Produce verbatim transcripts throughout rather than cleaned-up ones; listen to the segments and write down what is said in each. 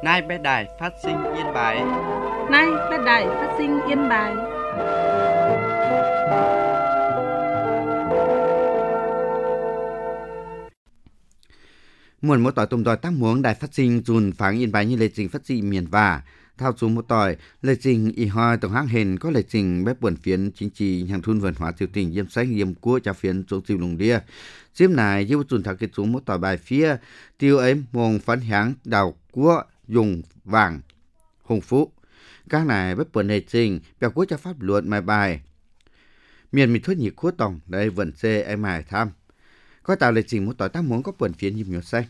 Nay bé đài phát sinh Yên Bái. Nay bé đài phát sinh Yên Bái. Muộn một tỏi tùm tỏi tác muống đài phát sinh dùn pháng Yên Bái như lệ trình phát sinh miền và thao xuống một tỏi lệ trình y hoi tổng hãng hền có lệ trình bếp buồn phiến chính trị hàng thun vườn hóa tiểu tỉnh yêm sách yêm cua trà phiến xuống tiêu lùng đia diêm này yêu dùn thảo kết xuống một tỏi bài phía tiêu ấy mông phán háng đào cua dùng vàng hùng phú các này bếp buồn lệ trình bèo cua cho pháp luật bài bài miền mình thuyết nhị cua tổng đây vẫn xê em mài tham có tạo lệ trình một tỏi tác muống có buồn phiến yêm nhiều xanh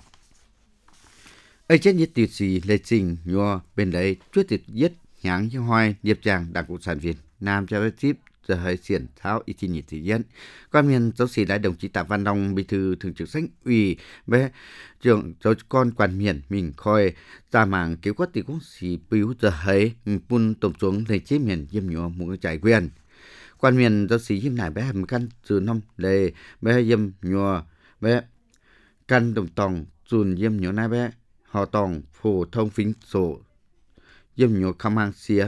ấy chết nhất tiêu sĩ lệ trình nhua bên đấy chúa tiệt giết nháng như hoài điệp tràng đảng cộng sản Việt Nam cho với tiếp giờ hơi xiển tháo ý chí nhiệt thị dân quan miền giáo sĩ đại đồng chí Tạ Văn Long bí thư thường trực Sánh ủy bé trưởng cháu con quan miền mình coi ra mảng cứu quát thì cũng xì biếu giờ hơi pun tổng xuống lệ chế miền yêm nhua một trải quyền quan miền giáo sĩ yêm này bé hầm căn từ năm lệ bé yêm nhua bé căn đồng tòng dùn yêm nhua này bé họ tòng phổ thông phính sổ yêm nhua khăm mang xía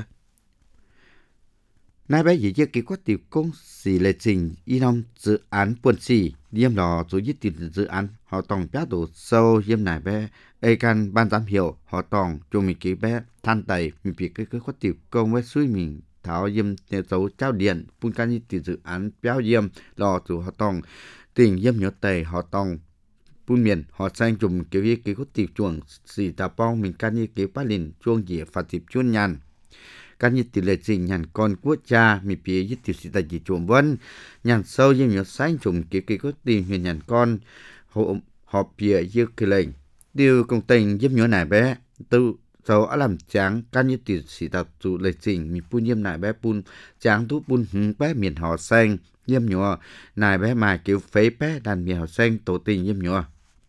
nay bé gì chứ kỹ có tiểu công xì lệ trình y năm dự án buồn xì yêm lò rồi dứt tiền dự án họ tòng bé đồ sâu yêm này bé ai can ban giám hiệu họ tòng cho mình kỹ bé than tẩy mình bị cái cái có tiểu công với suy mình tháo yêm nhà dấu trao điện phun can như tiền dự án béo yêm lò rồi họ tòng tình yêm nhua tẩy họ tòng bún miền họ sang dùng kiểu như kiểu có tiệp chuồng xì tà bong mình can như kiểu bát lìn chuông dĩa phạt tiệp chuôn nhàn can như tỷ lệ trình nhàn con quốc cha mình phía như tiệp xì tà chỉ chuồng vân nhàn sâu như nhiều sang dùng kiểu kiểu có tiền huyền nhàn con họ họ phía như cái lệnh điều công tình giúp nhỏ này bé từ sau ở làm tráng can như tiệp xì tà chủ lệ trình mình bún yếm này bé bún tráng thú bún hứng bé miền họ sang yếm nhỏ này bé mà kiểu phế bé đàn miền họ sang tổ tình yếm nhỏ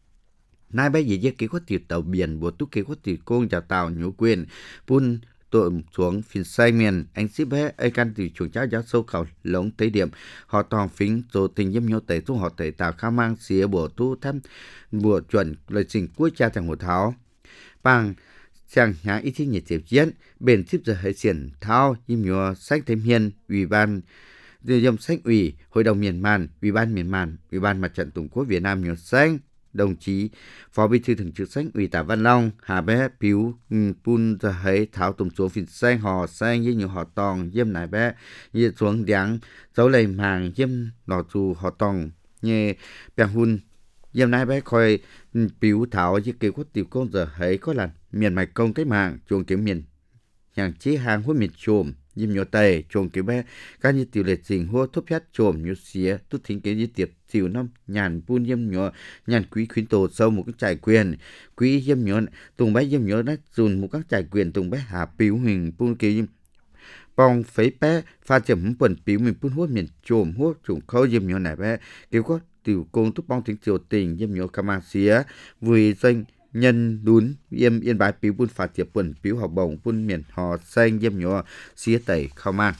nay bé gì chứ kỹ có tiểu tàu biển bộ túc kỹ có tiểu công chào tàu nhũ quyền pun tội xuống phiên say miền anh ship bé ai can tiểu chuồng cháu giáo sâu khẩu lống tới điểm họ toàn phính tổ tình yếm nhau tẩy thu họ tẩy tàu khá mang xía bộ tu thăm bộ chuẩn lời trình cuối cha thằng hồ tháo bằng chẳng nhã ít thi nhiệt tiểu chiến bền tiếp giờ hệ xiển thao yếm nhau sách thêm hiền ủy ban điều dâm sách ủy hội đồng miền man ủy ban miền man ủy ban mặt trận tổ quốc Việt Nam nhiều xanh đồng chí phó bí thư thường trực Sánh ủy Tạ Văn Long hà bé piu pun giờ thấy tháo tùng số phìn xanh họ xanh với nhiều họ tòng yếm này bé như xuống đắng dấu lầy màng yếm lò dù họ tòng như bèn hun yếm này bé coi piu tháo với kiểu có tiểu công giờ thấy có là miền mạch công cách mạng chuồng kiểu miền nhàng chế hàng hút miền trồm yếm nhiều tề chuồng kiểu bé các như tiểu lệ trình hua thúc hết trồm như xía tút thính cái như tiệp tiểu năm nhàn pun yếm nhỏ nhàn quý khuyến tổ sâu một cái trải quyền quý yếm nhỏ tùng bé yếm nhỏ nó dùn một các trải quyền tùng bé hạ piu hình pun kiểu bong phế bé pha chấm quần piu mình pun hút miền trồm hút trùng khâu yếm nhỏ này bé kiểu có tiểu công túc bong tiếng triều tình yếm nhỏ cam xía vui danh nhân đún yếm Yên Bái piu pun phạt tiệp quần piu học bổng pun miền họ xanh yếm nhỏ xía tẩy khao mang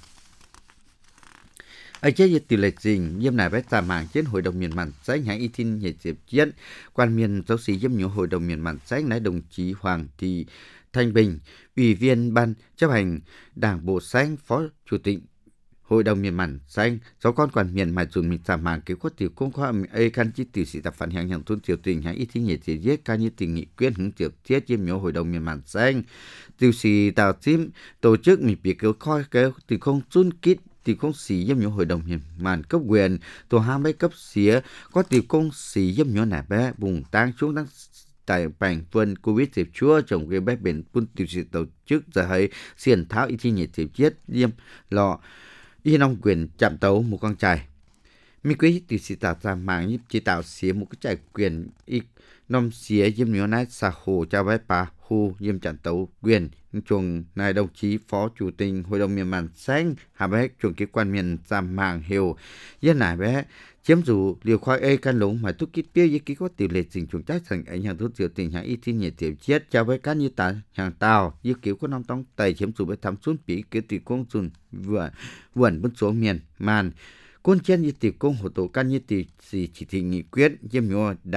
ở chế tỷ lệ trình yếm này bé tạm mạng trên hội đồng miền mạn sách hãng y tin hệ diệp chiến quan miền giáo sĩ yếm nhiều hội đồng miền mạn sách nãy đồng chí Hoàng Thị Thanh Bình ủy viên ban chấp hành đảng bộ sách phó chủ tịch hội đồng miền mạn xanh sáu con quản miền mà dùng mình tạm mạng kiểu có tiểu công khoa ai can chi tiểu sĩ tập phản hàng hàng thôn tiểu tình hãng y tin hệ diệp giết can như tình nghị quyết hướng tiểu thiết yếm nhiều hội đồng miền mạn xanh tiểu sĩ tạo tím tổ chức mình bị kéo coi kéo từ không chun kít tiểu công sĩ yếm nhỏ hội đồng miền mạn cấp quyền tổ hai mấy cấp xía có tiểu công sĩ yếm nhỏ nẻ bé vùng tăng xuống đang tại bảng vườn covid dịp chúa trồng cái bé biển pun tiểu sĩ tổ chức giờ hay xiển tháo y thi nhiệt dịp chết yếm lọ y nông quyền chạm tấu một con trai mi quý tiểu sĩ tạo ra mạng yếm chỉ tạo xía một cái trải quyền y nông xía yếm nhỏ nát xa hồ cho bé bà hồ yếm chạm tấu quyền chuồng này đồng chí phó chủ tịch hội đồng miền mạn xanh hà bé chuồng kế quan miền giảm mạng hiểu yên này bé chiếm dù liều khoai ê can lúng mà thuốc kít tiêu với ký có tỷ lệ trình chuồng trách thành ảnh hàng thuốc tiểu tình hàng y tin nhiệt tiểu chết cho với cá như tà hàng tàu như kiểu có năm tông tài chiếm dù với thắm xuống bị cái tỷ công dùn vừa vườn bên số miền màn côn chen như tỷ công hộ tổ can như tỷ chỉ thị nghị quyết yếm nhỏ đảng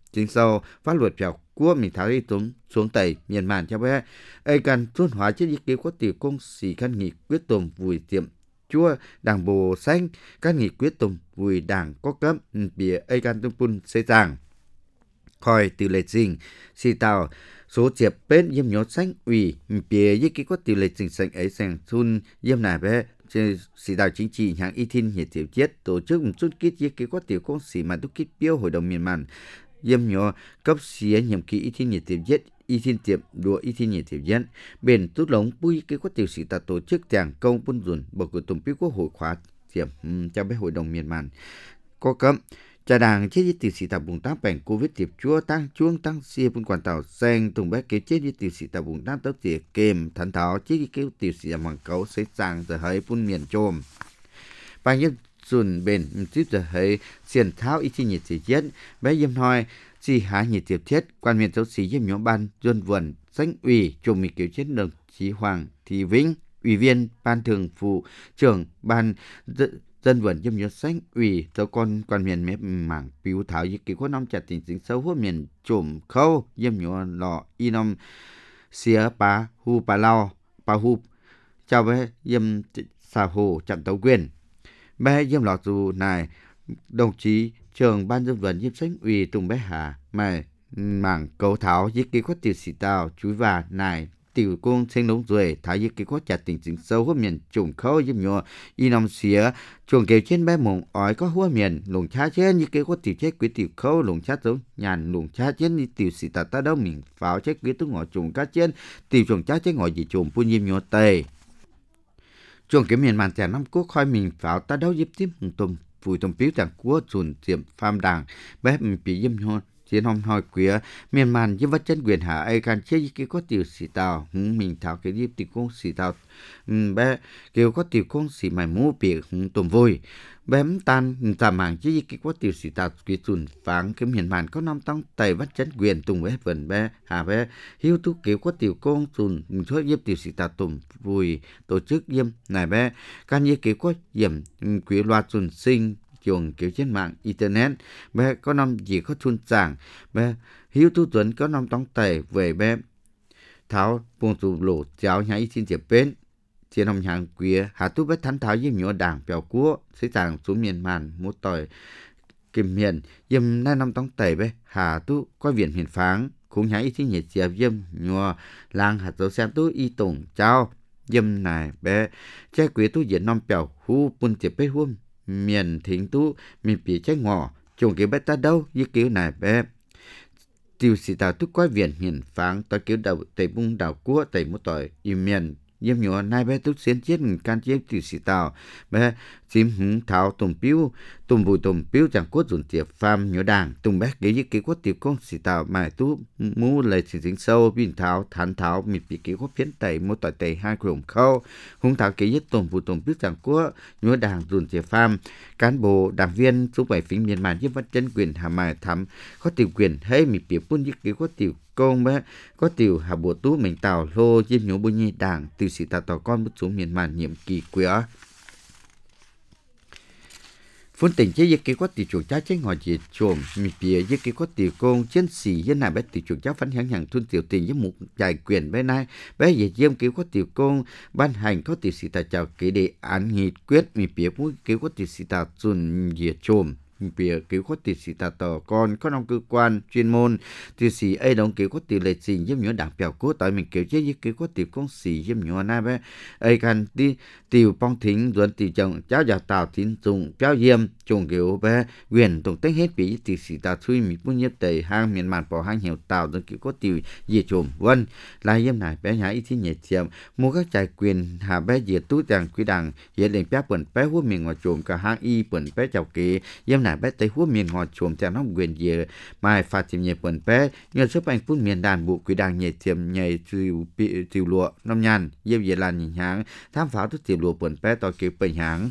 chính sau pháp luật vào của mình tháo đi tốn xuống tẩy miền màn cho bé ai cần tuân hóa chế ý kiến của tiểu công sĩ khăn nghị quyết tồn vùi tiệm chúa đảng bộ xanh các nghị quyết tồn vùi đảng có cấm bìa ai cần tung pun xây giảng khỏi từ lệ trình xì tàu số chiệp bên yếm nhốt xanh ủy bìa ý kiến của tiểu lệ trình xanh ấy sang thun yếm này bé trên sĩ đạo chính trị hạng y thiên nhiệt tiểu chết tổ chức một chút kít ý kiến của tiểu công sĩ mà đúc kít biêu hội đồng miền màn yếm nhỏ cấp xía nhiệm kỳ y thiên nhiệt tiểu chết y thiên tiệm đùa y thiên nhiệt tiểu chết bền tốt lống bui cái có tiểu sĩ ta tổ chức giảng công buôn dùn bầu cử tổng bí quốc hội khóa tiệm cho bé hội đồng miền màn có cấm trà đảng chết với tiểu sĩ ta bùng tác bành covid tiệp chúa tăng chuông tăng xia buôn quản tàu xanh tùng bé kế chết với tiểu sĩ ta bùng tác tốc tiệp kềm thắn tháo chết với kêu tiểu sĩ bằng cấu xây sang giờ hơi buôn miền trôm bao nhiêu dùn bền tiếp giờ hơi xiên tháo y thiên nhiệt tiểu chết bé yếm hoi chỉ hạ nhiệt tiếp thiết quan miền giáo sĩ yếm nhóm ban dân vườn xanh ủy chủ mỹ kiểu chiến đồng chí Hoàng Thị Vĩnh ủy viên ban thường vụ trưởng ban dân vườn yếm nhóm xanh ủy tàu con quan miền mép mảng piu thảo y kiểu có năm chặt tình chính sâu hốt miền trùm khâu yếm nhóm lọ y năm xía pa hu pa lao pa hu chào bé yếm xà hồ chặn tàu quyền bé yếm lọ dù này đồng chí trưởng ban dân vận yếm xanh ủy tùng bé hà mà mảng cầu thảo với kế hoạch tiểu sĩ tàu chú và nài tiểu công sinh lống rồi thảo với kế hoạch chặt tình chính sâu của miền trùng khâu yếm nhỏ y năm xía chuồng kêu trên bé mộng ói có hua miền lùng cha trên như kế hoạch tiểu chết quý tiểu khâu lùng cha giống nhàn lùng cha trên như tiểu sĩ tàu ta đâu mình pháo chết quý tu ngõ trùng cá trên tiểu chuồng cha chết ngõ gì trùng phun yếm nhỏ tây chuồng cái miền màn trẻ năm quốc khoi mình pháo ta đâu giúp tiếp tùm phùi tùm piếu chẳng của chuồn tiệm pham đảng bé bị yếm nhỏ chiến hồng hỏi quía miền màn với vật chân quyền hạ ai can chế cái có tiểu sĩ tàu mình thảo cái đi tiểu công sĩ tàu bé kêu có tiểu công sĩ mày mua bị tùm vui bém tan tạm hàng chế cái có tiểu sĩ tàu cái chuồn phẳng cái miền màn có năm tông tây vật chân quyền tùng với vần bé hà bé hiếu thúc kêu có tiểu công chuồn thôi giúp tiểu sĩ tàu tùm vui tổ chức yếm này bé can như kêu có yểm quý loa chuồn sinh chuồng kiểu trên mạng internet bé có năm gì có thun giảng bé hiếu tu tuấn có năm tông tẩy về bé tháo buông tụ lộ cháo nhảy xin tiệp bên trên ông hàng quía hạ tu bé thắn tháo với nhỏ đảng bèo cua sẽ giảng xuống miền màn một tỏi kim miền yếm nay năm tông tẩy bé hạ tu có viện hiền pháng cũng nhảy xin nhiệt chiệp yếm nhỏ lang hạt dấu xem tu y tổng trao yếm này bé che quía tu diện năm bèo hu bún tiệp bé huôm miền thính tu miền bị trái ngọ chuồng kiểu bé ta đâu như kiểu này bé tiêu sĩ tàu tu coi viện hiền pháng ta kiểu đầu tây bung đào cua tây một tỏi im miền yếm nhỏ nay bé tu xuyên chết can chế tiêu sĩ tàu bé chim hứng thảo tùng piu tùng bùi tùng piu chẳng cốt dùn tiệp pham nhỏ đàng tùng bé cái như kiểu có tiểu công sĩ tàu mà tu mu lời chỉ dính sâu bin thảo thán thảo miền bị kiểu có phiến tây một tỏi tây hai khổng khâu hung thảo cái như tùng bùi tùng piu chẳng cốt nhỏ đàng dùn tiệp pham cán bộ đảng viên số bảy phím miền màn với vật chân quyền hà mài thắm có tiểu quyền hay miền bị buôn như kiểu có tiểu công bé có tiểu hà bộ tú mình tàu lô diêm nhổ bùi nhi đảng tiểu sĩ tàu tàu con một số miền màn nhiệm kỳ quế phun tỉnh chế với cái có tiểu chuồng cha chế ngồi gì chuồng mi bìa với cái có tiểu công chiến sĩ với này bé tiểu chuồng cha phấn hãng hàng thun tiểu tình với một giải quyền bé này bé về diêm cái có tiểu công ban hành có tiểu sĩ tài chào cái đề án nghị quyết mi bìa muốn cái có tiểu sĩ tài chuồn gì chuồng bìa kiểu có tiểu sĩ tà tờ còn có trong cơ quan chuyên môn tiểu sĩ ấy đóng kiểu có tiểu lệ trình giúp nhỏ đảng bèo cố tại mình kiểu chế với kiểu có tiểu công sĩ giúp nhỏ na bé ấy cần đi tiểu phong thính ruộng tiểu chồng cháu già tàu tín dụng cháu diêm trùng kiểu bé quyền tổng tính hết bị tiểu sĩ tà thui mi bún nhấp tề hang miền màn bỏ hang hiệu tàu rồi kiểu có tiểu gì trùm vân lại diêm này bé nhái ý nhẹ chiêm mua các trại quyền hà bé diệt tú chàng quý đảng hiện lên bé bẩn bé hút miền ngoài trùm cả hang y bẩn bé chào kế diêm này bé tây hút miền ngoài trùm theo nó quyền gì mai phạt chìm nhẹ bẩn bé nhờ giúp anh phun miền đàn bộ quý đảng nhẹ chiêm nhảy chiều chiều lụa năm nhàn diêm về là nhìn háng tham pháo thức chiều lụa bẩn bé to kiểu bình háng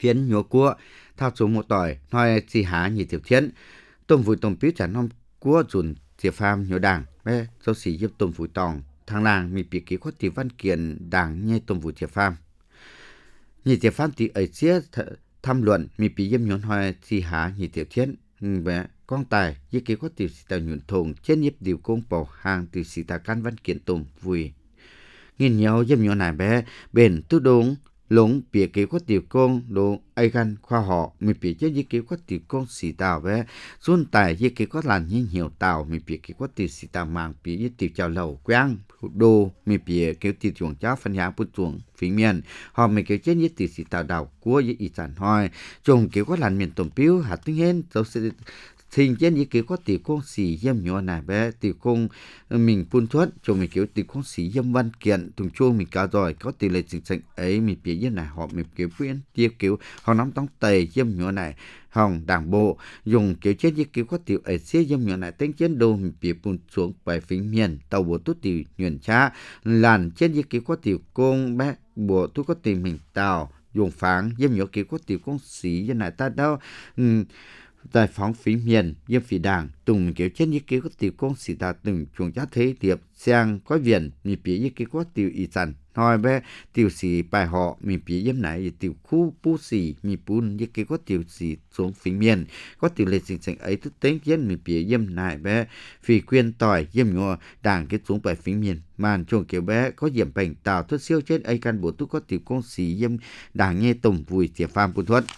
phiến nhúa cua thao số một tỏi nói chỉ há nhị tiểu thiên tôm vùi tôm piu chả nom cua dùn diệp pham nhúa đảng bé dấu sĩ giúp tôm vùi tòng thằng làng mi bị ký quát tỷ văn kiện đảng nhai tôm vùi diệp pham nhị tiểu pham tỷ ấy chia tham luận mi bị yếm nhún hoài chỉ há nhị tiểu thiên bé con tài với ký quát tỷ sĩ tàu nhuận thùng trên nhịp điều công bảo hàng từ sĩ tàu can văn kiện tôm vùi nghìn nhau yếm nhún này bé bền tu đúng lũng bịa kế quát tiểu công đồ ai gan khoa họ mình bịa cho những kế quát tiểu công xì tàu bé xuân tài những kế quát làn như nhiều tàu mình bịa kế quát tiểu xì tàu mang bịa những tiểu chào lầu quang đồ mình bịa kế tiểu chuồng cháu phân giá bút chuồng phí miền họ mình kế chết những tiểu xì tàu đào của những ý sản hoi trồng kế quát làn miền tôm piu hạt tiếng hên dấu sẽ thì trên những kiểu có tiểu công xì dâm nhỏ này bé tiểu công mình phun thuốc cho mình kiểu tiểu công xì dâm văn kiện thùng chuông mình cả rồi có tỷ lệ chính xác ấy mình biết như này họ mình kiểu phiên tiêu kiểu họ nắm tông tề dâm nhỏ này hồng đảng bộ dùng kiểu trên những kiểu có tiểu ấy xí dâm nhỏ này tính trên đồ mình biết phun xuống bài phím miền tàu bộ tốt tiểu nhuận cha làn trên những kiểu có tiểu công bé bộ tốt có tiểu mình tàu dùng phán dâm nhỏ kiểu có tiểu công xì như này ta đâu um, giải phóng phí miền yếm phí đảng tùng kiểu trên như kiểu có tiểu công sĩ ta từng chuồng giá thế tiệp sang có viện mi phía như kiểu có tiểu ý sản nói bé tiểu sĩ bài họ mi phía yếm này tiểu khu pu sĩ mi pun như kiểu có tiểu sĩ xuống phí miền có tiểu lệ sinh sinh ấy thức tính trên mi phía yếm này bé phí quyền tỏi yếm nhỏ đảng cái xuống bài phí miền màn chuồng kiểu bé có điểm bệnh tạo thức siêu trên ấy căn bộ tu có tiểu công sĩ yếm đảng nghe tùng vùi tiệp pham bùn thuận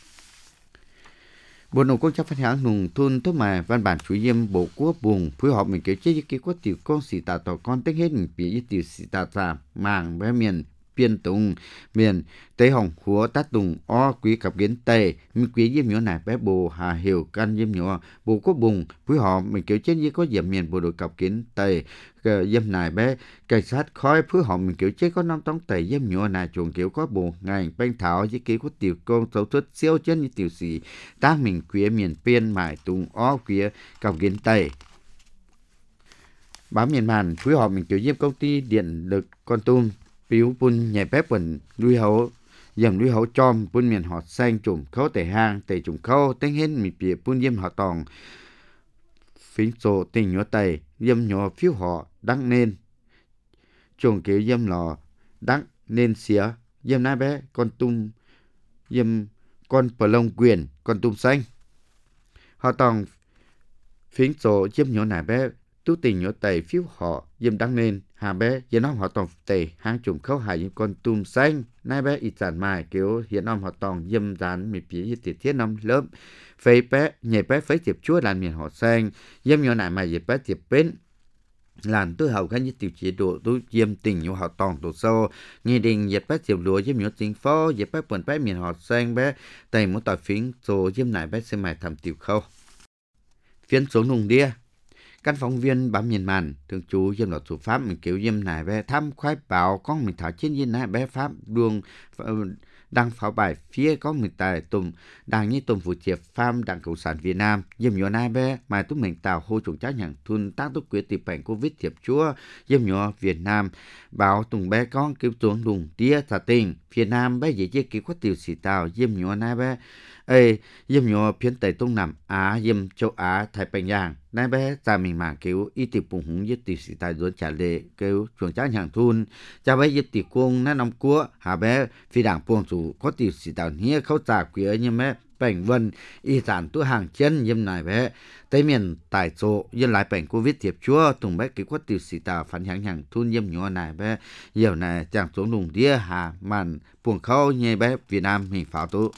bộ nội công chấp phát hãng nùng thôn tốt mà văn bản chủ nhiệm bộ quốc vùng phối hợp mình kế chế cái có tiểu con sĩ tà tỏ con tính hết mình bị tiểu sĩ tà tà màng bé miền biên tùng miền tây hồng húa tát tùng o quý cặp kiến tây mình quý diêm nhỏ này bé bồ hà hiểu căn diêm nhỏ bộ quốc vùng phối hợp mình kế chế với có diệm miền bộ đội cặp kiến tây diêm này bé cảnh sát khói phối hợp mình kiểu chế có năm tông tây diêm nhỏ này chuồng kiểu có bộ ngành banh thảo với kiểu có tiểu con xấu xuất siêu chân như tiểu sĩ ta mình quý miền biên mải tùng o quý cặp kiến tây báo miền màn phối hợp mình kiểu diêm công ty điện lực Con Tum piu pun nhảy bếp quần nuôi hậu dầm nuôi hậu chom pun miền họ xanh chủng khâu tể hang tể chủng khâu tên hết mi bìa pun diêm họ tòng phím sổ tình nhỏ tẩy diêm nhỏ phiếu họ đăng nên chủng kiểu diêm lò đăng nên xía diêm nai bé con tum diêm con bờ lông quyền con tum xanh họ tòng phím sổ diêm nhỏ này bé tú tình nhỏ tẩy phiếu họ diêm đăng nên hà bé hiện ông họ tòng tề hang trùng khâu hải những con tùm xanh nay bé ít sản mài kiểu hiện ông họ tòng dâm dán mì phía tiệt thiết năm lớp phê bé nhảy bé phế tiệp chúa làm miền họ xanh dâm nhỏ này mà dịp bé tiệp bên làn tư hậu khá như tiểu chế độ tôi diêm tình nhỏ họ tòng tổ sâu nghe đình dịp bé tiệp lúa dâm nhỏ tình phó dịp bé quần bé miền họ xanh bé tây muốn tỏi phiến số dâm này bé xem mài thầm tiểu khâu phiến số nùng đia căn phóng viên bám miền màn thường trú diêm lọt thủ pháp mình kiểu diêm này bé thăm khoái bảo con mình thảo trên diêm này bé pháp đuông đăng pháo bài phía có mình tài tùng đảng như tùng phụ triệp pham đảng cộng sản Việt Nam diêm nhỏ này bé mà tụi mình tạo hô trùng trác nhẳng thun tác túc quyết tiệp bệnh covid tiệp chúa diêm nhỏ Việt Nam bảo tùng bé con kêu xuống đùng tía thả tình Việt Nam bé dễ chế ký có tiểu sĩ tàu diêm nhỏ này bé ê diêm nhỏ phiến tây đông nam Á diêm châu Á Thái Bình Dương nay bé ra mình mà kêu y tiệp bùng húng với tiểu sĩ tài dồn trả lệ kêu chuồng trác nhẳng thun cha bé với tiệp cung nó nằm cua hà bé phi đảng buông chủ có tiểu sĩ tàu nhía khâu trả quía như mẹ bệnh vân y sản tu hàng chân diêm này bé tây miền tại chỗ dân lại bệnh covid tiệp chúa tùng bé ký có tiểu sĩ tàu phản hãng hàng thun diêm nhỏ này bé nhiều này chẳng xuống đùng đĩa hà màn buông khâu như bé Việt Nam mình pháo tụ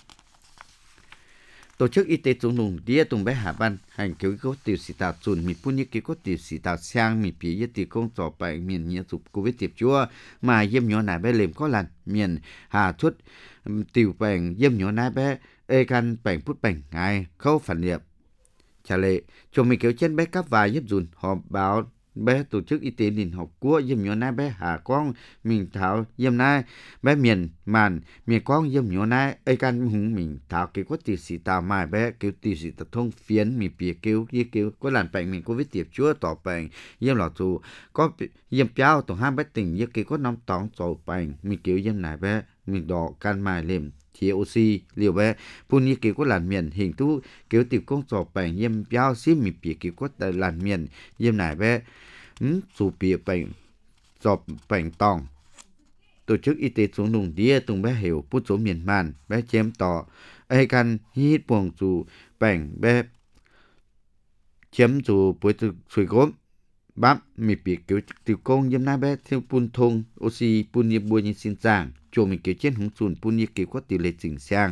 tổ chức y tế chống nùng đĩa tùng bé hà ban hành cứu có tiểu sĩ tàu chuẩn mi pun như cứu có tiểu sĩ tàu sang mi phía tiểu công trò bệnh miền nhiễm dục covid tiệp chúa mà diêm nhỏ này bé lềm có lần miền hà thuất tiểu bệnh diêm nhỏ này bé ê can bệnh phút bệnh ngày khâu phản niệm trả lệ cho mình kéo trên bé cắp vài giúp dùn họ báo bé tổ chức y tế đình học của diêm nhỏ này bé hà con mình thảo diêm này bé miền màn miền con diêm nhỏ này ê can hùng mình thảo kêu có tiểu sĩ tàu mai bé kêu tiểu sĩ tàu thông phiến mình bìa kêu như kêu có làn bệnh mình covid tiệp chúa tỏ bệnh diêm lọ tù có diêm béo tổ hai bé tỉnh như kêu có năm tóng tỏ bệnh mình kêu diêm này bé mình đỏ can mai liềm chế oxy liều bé phun như kiểu của làn miền hình tu kiểu tiểu công trò bệnh yếm béo xí mì bìa kiểu của làn miền yếm này bé ừm sụ bìa bệnh trò bệnh tòng tổ chức y tế xuống nùng đĩa tung bé hiểu bút số miền màn bé chém tỏ ai can hít buồng dù bệnh bé chém dù bối từ suy gốm bám mì bìa kiểu tiểu công yếm này bé theo phun thùng oxy phun như bùa như xin giảng chỗ mình kiểu trên hùng sùn phun như kiểu có tỷ lệ chỉnh sang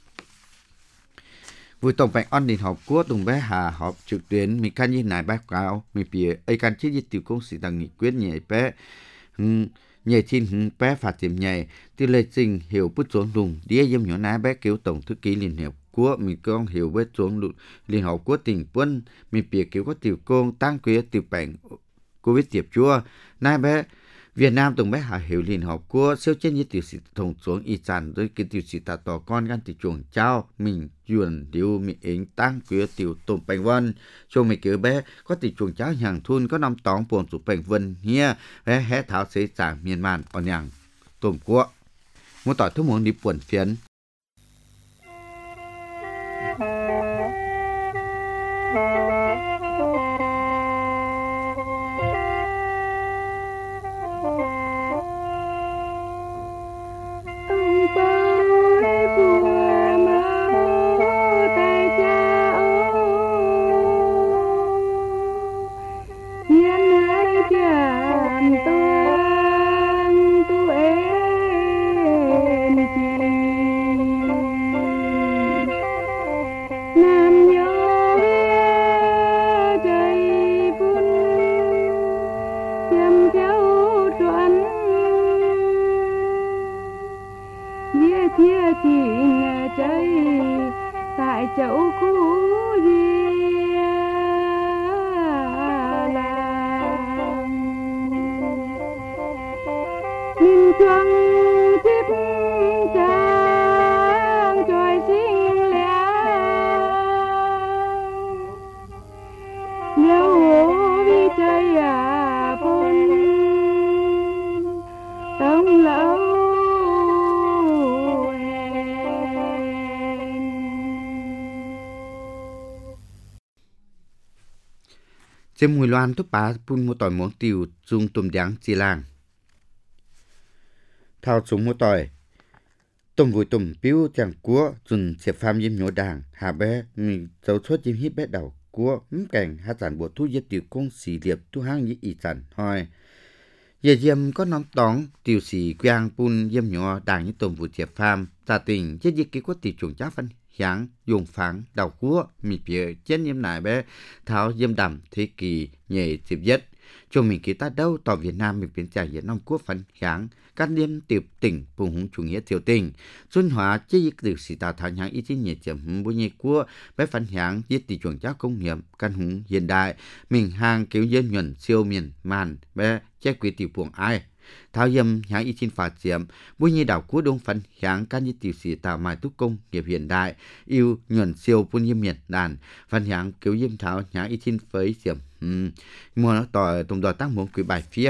vui tổng bệnh on đình họp quốc đồng bé hà họp trực tuyến mình can như này báo cáo mình bìa ai can chết như tiểu công sĩ tăng nghị quyết nhảy bé nhảy xin hùng bé phạt tiệm nhảy tỷ lệ chỉnh hiểu bút xuống đùng đĩa yếm nhỏ ná bé kiểu tổng thư ký liên hiệp quốc mình con hiểu bé xuống đùng liên hợp quốc tỉnh quân mình bìa kiểu có tiểu công tăng quyết tiểu bệnh covid tiệp chua nay bé Việt Nam từng bé hạ hiểu liên hợp quốc siêu trên như tiểu sĩ thông xuống y sản với cái tiểu sĩ ta tỏ con gan tiểu chuồng trao mình duyên điều mình ứng tăng quyết tiểu tôm bánh vân cho mình kiểu bé có tiểu chuồng trao hàng thun có năm tóng buồn tụ bánh vân nhia bé hé tháo xế sản miền màn ở nhàng tôm quốc muốn tỏi thức muốn đi buồn phiến tại chỗ cũ ria làng nhìn chuông tiếp trang trôi xinh lẻ nếu vì trời à phun tông lâu Xem mùi loan thúc bá phun một tỏi món tiều dùng tôm đắng chia làng. Thao súng một tỏi. Tôm vùi tôm biếu chẳng cua dùng xếp phàm yếm nhổ đàng. Hà bé mình dấu suốt yếm hít bé đầu cua mắm cảnh hạ sản bộ thu yết tiều công xì liệp thu hang như ý sản hoi. Giờ yếm có nóm tóng tiều xì quang phun yếm nhổ đàng như tôm vùi xếp phàm. Giả tình chết yết ký có tiều chuồng chá phân sáng dùng phẳng đầu cua mì bìa chết yếm nải bé tháo yếm đầm thế kỷ nhảy dịp nhất cho mình ký ta đâu tỏ Việt Nam mình biến trải hiện năm quốc phấn sáng các đêm tiệp tỉnh vùng hùng chủ nghĩa triều tình xuân hóa chế dịch từ sĩ tạo thảo nhãn ý chí nhẹ chậm bố nhẹ cua bé phấn sáng giết tỷ chuồng cháo công nghiệp căn hùng hiện đại mình hàng kiểu dân nhuận siêu miền màn bé che quý tiểu buồng ai tháo yếm hãng y chín phạt diệm bố nhị đảo cua đông phấn hãng can như tiểu sĩ tạo mai túc công nghiệp hiện đại yêu nhuận siêu bún yếm miền đàn phấn hãng kiểu yếm tháo hãng y chín phấy diệm uhm. mua nó tỏi tôm đòi tăng muốn quý bài phía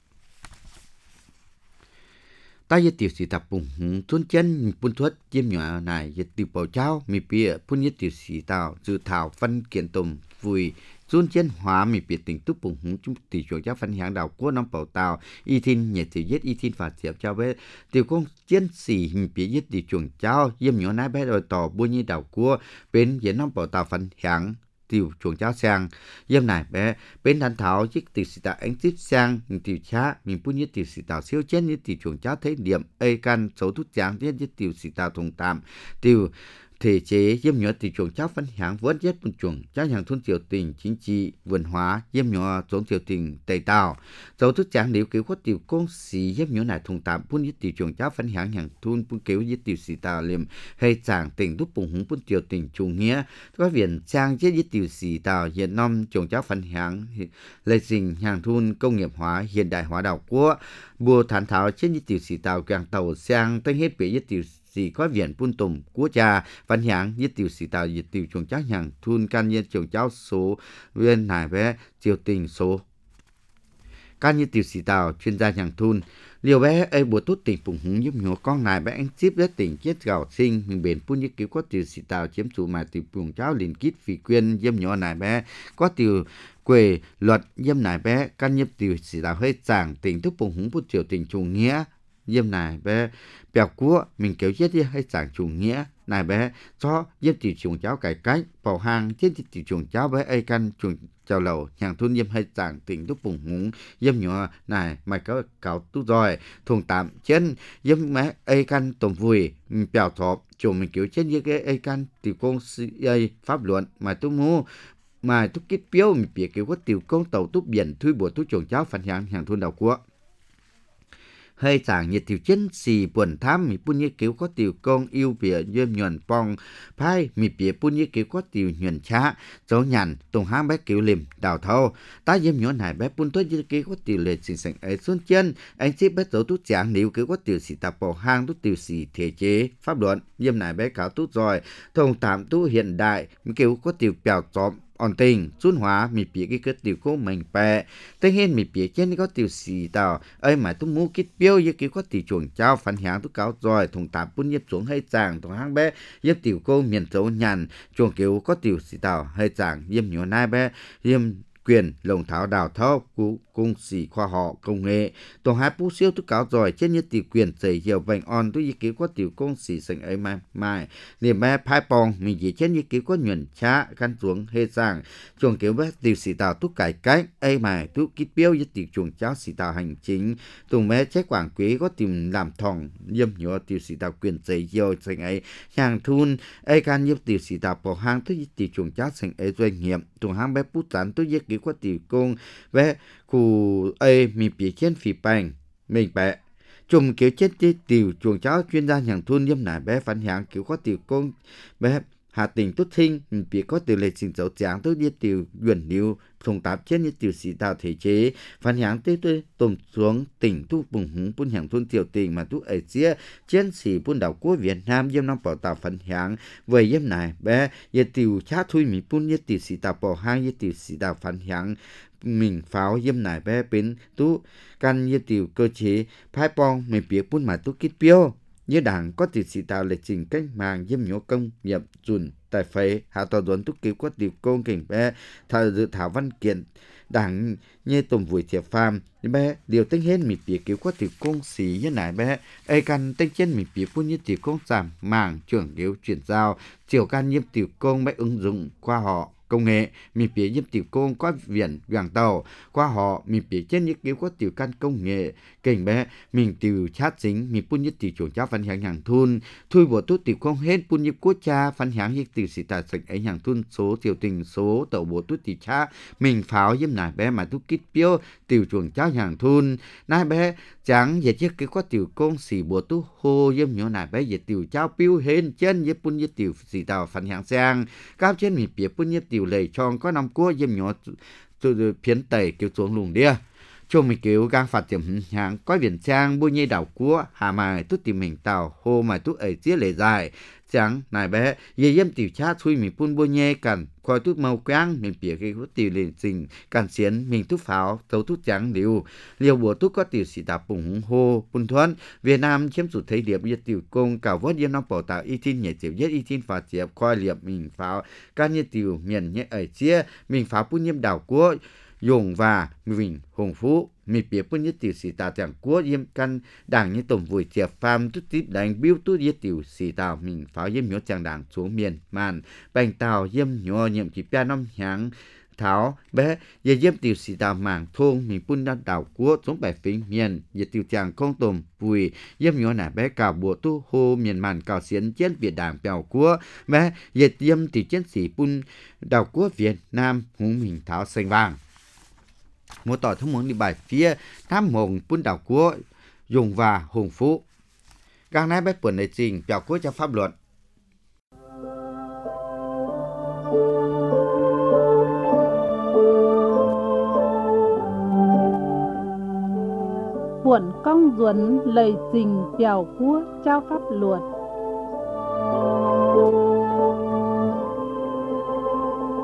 ta yết tiểu sĩ tập bùng hùng tuôn chân bún thuất yếm nhỏ này yết tiểu bảo trao mì bìa bún yết tiểu sĩ tạo dự thảo phân kiện tôm vui Xuân chiến hóa mì biệt tình túc bùng húng chúng tỷ chuộng cháu phân hạng đảo của năm bảo tàu y thiên nhật tiểu giết y thiên phạt diệp cho bé tiểu công chiến sĩ mì biệt giết tỷ chuộng cháu yếm nhỏ nái bé đòi tỏ bua nhi đảo của bên diễn năm bảo tàu phân hạng tiểu chuộng cháu sang yếm này bé bên đàn thảo chiếc tiểu sĩ tạo ánh tiếp sang tiểu chá mình bua nhi tiểu sĩ tạo siêu chiến như tỷ chuộng cháu thấy điểm ây can số thúc giảng tiết như tiểu sĩ tạo thùng tạm tiểu thể chế yếm nhỏ tỷ chuộng cháu phân hạng vốn chết một chuộng cháu hàng thôn triều tình chính trị văn hóa yếm nhỏ trốn triều tình tây tàu dấu thức chẳng liệu kiểu có tiểu công sĩ yếm nhỏ này thùng tạm phun yết tỷ chuộng cháu phân hạng hàng thôn phun kiểu yết tiểu sĩ tàu liềm hay chẳng tình đúc bùng húng phun triều tình trung nghĩa có viện trang chết yết tiểu sĩ tàu hiện năm chuộng cháu phân hạng lệ trình hàng thôn công nghiệp hóa hiện đại hóa đảo quốc bùa thản thảo chết yết tiểu sĩ tàu càng tàu sang tới hết bị yết tiểu sĩ có viện phun tùng quốc gia văn hạng yết tiểu sĩ tạo yết tiểu chuồng cháu hàng thun can yết chuồng cháu số viên hải bé triều tình số can yết tiểu sĩ tạo chuyên gia hàng thun liều bé ấy bùa tốt tỉnh phụng hứng giúp nhỏ con này bé anh chip đất tỉnh chết gạo sinh mình bền phun như cứu có từ xì tàu chiếm chủ mà từ buồng cháo liền kít phì quyên dâm nhỏ này bé có từ quê luật dâm này bé căn nhập từ xì tàu hơi chàng tỉnh thức phụng hứng bút triều tỉnh chủ nghĩa dâm này bé bèo cua mình kéo chết đi hay chàng chủ nghĩa này bé cho dâm từ chuồng cháo cải cách bảo hàng trên từ chuồng cháo bé ấy căn chuồng chào lầu hàng thôn dâm hay chàng tỉnh thức phụng hứng dâm nhỏ này mày có cáo tu rồi thùng tạm trên dâm mẹ ấy căn tôm vui bèo thọp chủ mình kéo chết như cái ấy căn từ công ấy pháp luận mà tu mua mà tu kết biểu mình biết kéo có tiểu công tàu tu biển thui bùa tu chuồng cháo phản hàng hàng thôn đầu của hơi chàng nhiệt tiểu chân xì buồn tham mi pun như kiểu có tiểu công yêu bìa duyên nhuận pong phai mi bìa pun như kiểu có tiểu nhuận cha cháu nhàn tùng hang bé kiểu liềm đào thâu ta duyên nhuận này bé pun tối như kiểu có tiểu lệ sinh sinh ấy xuân chân anh xếp bé cháu tu chàng nếu kiểu có tiểu xì tạp bỏ hang tu tiểu xì thể chế pháp luận duyên này bé cáo tu rồi thông tạm tu hiện đại mi kiểu có tiểu bèo chóm ổn tình xuân hóa mi bìa cái cái tiểu cô mình bè tất nhiên mi bìa trên có tiểu xì tàu ấy mà tu mua kít biểu như kiểu có tiểu chuồng trao phản hàng tu cáo rồi thùng tạm pun nhấp xuống hay chàng thùng hang bé nhấp tiểu cô miền châu nhàn chuồng kiểu có tiểu xì tàu hay chàng yếm nhỏ nai bé yếm quyền lồng tháo đào thâu cú cung sĩ khoa họ công nghệ tổ hai pu siêu tu cáo rồi trên như tiểu quyền dày hiểu vành on tu như kiểu có tiểu công sĩ sành ấy mai mai niềm bé phai pong mình chỉ trên như kiểu có nhuận cha căn xuống hay sang chuồng kiểu bé tiểu sĩ tàu tu cải cách ấy mà tu kít biểu như tiểu chuồng cháo sĩ tàu hành chính tùng bé chế quảng quý có tìm làm thòng yếm nhỏ tiểu sĩ tàu quyền dày hiểu sành ấy hàng thun ấy can như tiểu sĩ tàu bỏ hang tu như tiểu chuồng cháo sành ấy doanh nghiệp tùng hang bé put tán tu như kiểu có tiểu công bé khu ấy mi bị trên phì bành mình bé chùm kiểu chết chết tiểu chuồng cháo chuyên gia hàng thôn yếm nải bé phản hàng kiểu có tiểu công bé hà tình tốt thinh mình bị có tiểu lệ trình dấu tráng tôi đi tiểu duyên liu thùng tạp trên như tiểu sĩ tàu thể chế phản hàng tới tôi tôm xuống tỉnh thu bùng hứng bún hàng thôn tiểu tình mà tu ở chia trên sĩ bún đảo quốc Việt Nam yếm năm bảo tàu phản hàng về yếm nải bé ye tiểu chá thui mi bún ye tiểu sĩ tàu bảo hang ye tiểu sĩ tàu phản hàng mình pháo yếm nải bé bên tu căn ye tiểu cơ chế phái pong mình biết bún mà tu kít biểu như đảng có tiểu sĩ tàu lệ trình cách mạng yếm nhỏ công nhập dùn tại phế hạ tòa duẩn tu cứu có tiểu công cảnh bé thảo dự thảo văn kiện đảng như tôm vùi thiệp phàm bé điều tính hết mình biết cứu có tiểu công sĩ như này bé ai căn tính trên mình biết bún như tiểu công giảm mảng trưởng yếu chuyển giao chiều can nhiễm tiểu công bé ứng dụng qua họ công nghệ mình biết giúp tiểu công có viện vàng tàu qua họ mình biết trên những kiểu có tiểu căn công nghệ cảnh bé mình tiểu chat chính mình bún như tiểu chuồng cháo phản hàng hàng thun thui bộ tốt tiểu công hết bún như quốc cha phản hàng như tiểu sĩ tài sạch ấy hàng thun số tiểu tình số tàu bộ tốt tiểu cha mình pháo giúp nải bé mà tu kít biểu tiểu chuồng cháo hàng thun nải bé chẳng về chiếc cái có tiểu công sĩ bộ tu hô giúp nhỏ nải bé về tiểu cháo biểu hên chân với bún như tiểu sĩ tàu phản hàng sang cao trên mình biết bún như tiểu lệ tròn có năm cua dêm nhỏ từ phiến tẩy kiểu xuống lùng đĩa cho mình kiểu gang phạt tiệm hàng có viền trang bôi nhây đảo cua hà mài tút tìm mình tàu hô mà tút ấy chia lệ dài chẳng này bé ye yếm tiểu chat thui mình pun bôi nhây cần coi tút màu quang mình bịa cái hút tiểu liền trình cần xiến mình tút pháo tấu tút trắng liều liều bùa tút có tiểu sĩ tạp bùng hô pun thuần Việt Nam chiếm sụt thấy điệp yết tiểu công cả vót yếm năm bảo tạo y tin nhẹ tiểu yết y tin phạt chiệp coi liệp mình pháo can như tiểu miền nhẹ ấy chia mình pháo pun yếm đảo cua dùng và mình hùng phú mi biết bún như tiểu sĩ tàu chẳng quốc yếm căn đảng như tổng vùi chiệp phàm tút tiếp đánh biếu tút yết tiểu sĩ tàu mình pháo yếm nhỏ chẳng đảng xuống miền màn bành tàu yếm nhỏ nhiệm kỳ ba năm hàng tháo bé ye yếm tiểu sĩ tàu mảng thôn mình bún đan đảo quốc xuống bài phím miền ye tiểu chẳng không tôm vùi yếm nhỏ nả bé cào bùa tu hô miền màn cào xiến chiến Việt đảng bèo quốc bé ye yếm tiểu chiến sĩ bún đảo quốc Việt Nam hùng mình tháo xanh vàng một tỏi thông muốn đi bài phía tham hồng bún đảo quốc dùng và hùng phú gang nãy bếp buồn này trình bèo quốc cho pháp luật buồn công duẩn lời trình bèo quốc trao pháp luật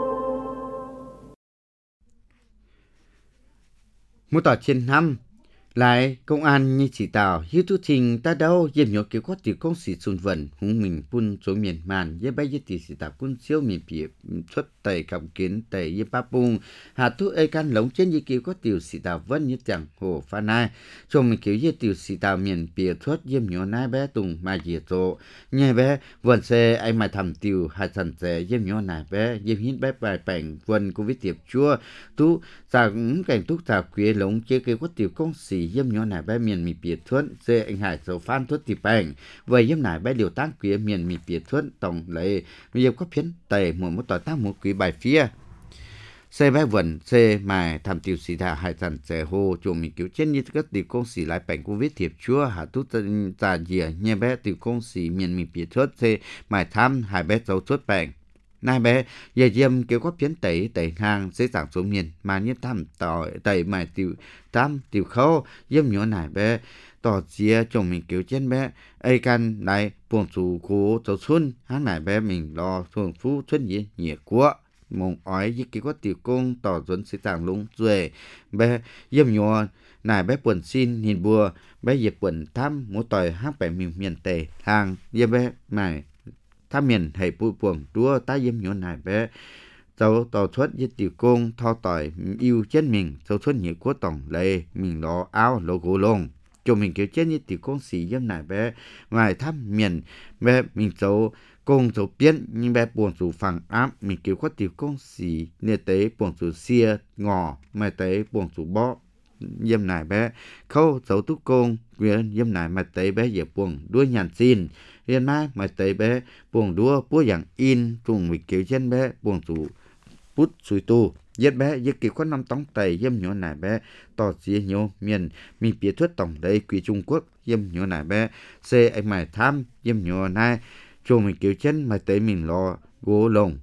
một tỏi trên năm Lại, công an như chỉ tạo, hiếu tu trình ta đâu, dìm nhỏ kiểu có tiểu công sĩ xuân vận, hùng mình bún chỗ miền màn, dê bay dê tỷ sĩ tạo quân siêu miền phía xuất tẩy cầm kiến tẩy dê ba bùng, hạ thu ê can lống trên dê kiểu có tiểu sĩ tạo vân như chẳng hồ pha nai, chồng mình kiểu dê tiểu sĩ tạo miền phía xuất dìm nhỏ nai bé tùng mà dìa chỗ, nhẹ bé, vần xe anh mà thầm tiểu, hạ thần xe dìm nhỏ nai bé, dìm hít bé bài bảnh, vần cô viết tiệp chua, tu, rằng cảnh túc tạo quế lống chế kiểu có tiểu công sĩ dâm nhỏ nải bé miền mì biệt thuận dê anh hải dầu phan thuất tì bành vậy dâm nải bé điều tác quế miền mì biệt thuận tổng lấy bây giờ có phiến tẩy một một tỏi tác một quý bài phía xe bé vần xe mài tham tiêu sĩ thả hải sản xe hô chùa mình cứu chết như các tiểu công sĩ lại bành covid thiệp chúa hạ tút giả dìa nhé bé tiểu công sĩ miền mì biệt thuận xe mài tham hải bé dầu thuất bành nai bé giờ diêm kiểu có phiến tẩy tẩy hàng sẽ giảm số miền mà như thăm tỏi tẩy mài tiểu tam tiểu khâu diêm nhỏ nải bé tỏ chia chồng mình kiểu trên bé ai can lại buồn chủ cố cháu xuân hắn nải bé mình lo thường phú xuân gì nhẹ quá mong ói với kiểu có tiểu công tỏ dẫn sẽ giảm lúng rồi bé diêm nhỏ nải bé buồn xin nhìn bùa bé dẹp buồn thăm mỗi tỏi hát bảy miền miền tề hàng diêm bé mài tham miền hay bụi buồn đua ta dâm nhỏ nải bé cháu tàu xuất với tiểu công thao tỏi yêu chết mình cháu xuất nhiều của tổng lệ mình lo áo lo gỗ lông cho mình kiểu chết như tiểu công xì dâm nải bé ngoài tham miền bé mình cháu công cháu biến nhưng bé buồn chủ phẳng áp mình kiểu có tiểu công xì nề tế buồn chủ xia ngò mà tế buồn chủ bó dâm nải bé khâu cháu túc công quyền dâm nải mà tế bé dễ buồn đuôi nhàn xin hiện nay mà tế bé buồn đua búa dạng in trùng mình kiểu chân bé buồn chủ bút suy tu giết bé giết kiểu có năm tống tẩy dâm nhỏ nải bé tỏ chia nhiều miền mình biết thuyết tổng đây quý Trung Quốc dâm nhỏ nải bé xe anh mày tham dâm nhỏ nai trùng mình kiểu chân mà tế mình lo gỗ lồng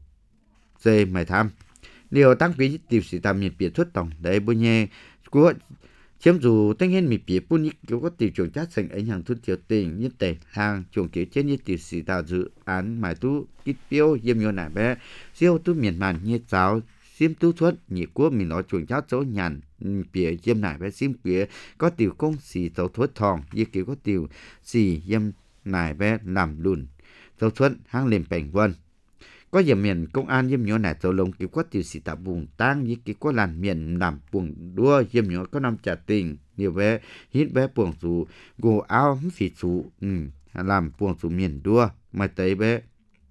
xe mày tham điều tăng quý tiểu sĩ tạm miền biết thuyết tổng đây bố nhé của chiếm dù tất nhiên mình biết bún kiểu có tiểu trường chắc thành ảnh hưởng thuyết tiểu tình như tệ hàng trường kiểu trên như tiểu sĩ tạo dự án mài tu ít tiêu dâm nhỏ nải bé siêu tu miền màn như giáo xiêm tu thuất nhị quốc mình nói chuồng cháo chỗ nhàn bìa dâm nải bé xiêm bìa có tiểu công xì dấu thuất thòng như kiểu có tiểu xì dâm nải bé làm lùn dấu thuất hang liềm bảnh vân có giờ miền công an dâm nhỏ nải dấu lồng kiểu có tiểu sĩ tạo buồn tang như kiểu có làn miền làm buồn đua dâm nhỏ có năm trả tình nhiều bé hít bé buồn chủ gồ áo phỉ chủ ừ, làm buồn chủ miền đua mà tới bé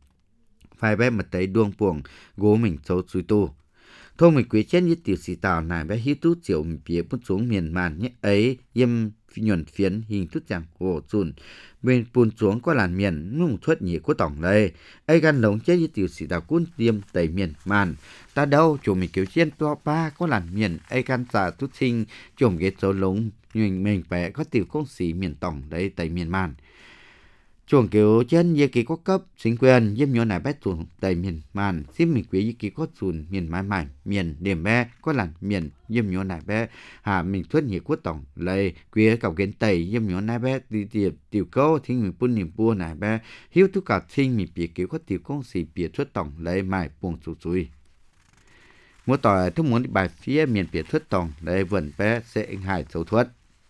phải bé mà tới đuông buồn gỗ mình xấu suy tu thôi mình quý chết như tiểu sĩ tạo này bé hít tú chiều mình phía bút xuống miền màn nhé ấy yếm nhuận phiến hình thức chẳng hồ chùn bên buồn xuống có làn miền nung thuất nhị của tổng đây ấy gan lồng chết như tiểu sĩ tạo cún tiêm tẩy miền màn ta đâu chủ mình kiểu trên to ba có làn miền ấy gan giả tút sinh chùm ghế số lống mình mình bé có tiểu công sĩ miền tổng đây tẩy miền màn chuồng kiểu trên như kỳ có cấp chính quyền dâm nhỏ này bé chuồng tại miền màn xin mình quý như kỳ có chuồng miền mái mải miền điểm bé có làn miền dâm nhỏ này bé hạ mình thuất nhị quốc tổng lấy quý cầu kiến tây dâm nhỏ này bé đi tiệp tiểu câu thinh mình bún niệm bua này bé hiếu thúc cả thinh mình bị kiểu có tiểu công sĩ bị thuất tổng lấy mải buông sụt sùi mỗi tỏi thức muốn bài phía miền bị thuất tổng lấy vườn bé sẽ anh hải sầu thuất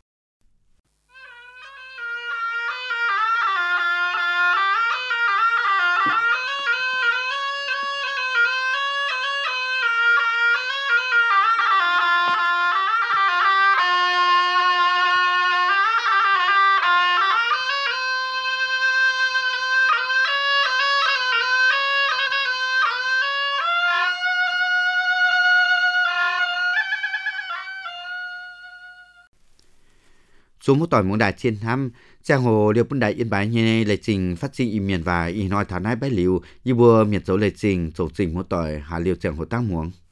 số một tỏi muốn đại trên năm trang hồ điều bún đại yên bái như lệ trình phát sinh im miền và y nói thảo nai bái liu như bùa miền dấu lệ trình dấu trình một tỏi hà liều trang hồ tăng muống